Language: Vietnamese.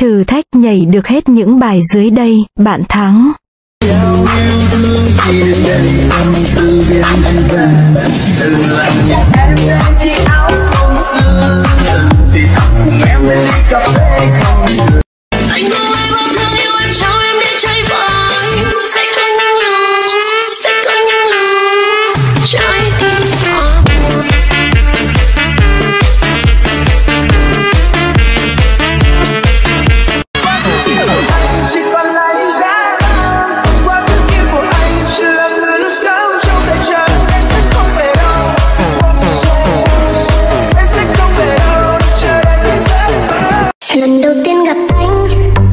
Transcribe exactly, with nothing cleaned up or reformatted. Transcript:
Thử thách nhảy được hết những bài dưới đây, bạn thắng. Yêu thương chỉ để tâm tư biến thành vàng. Đừng làm nhạc em lên chiếc áo không xưa. Đừng thì học cùng em lên ly cà phê không được. Anh không ai bao thương yêu em, trao em để cháy vàng. Sẽ có những lúc, sẽ có những lúc trái tim thỏa buồn. Anh chỉ còn lại giá băng. Qua bước đi của anh chỉ là người lúc sáng trong đời chờ. Em sẽ không về đâu, em sẽ không về đâu. Chờ anh rất lâu. Lần đầu tiên gặp anh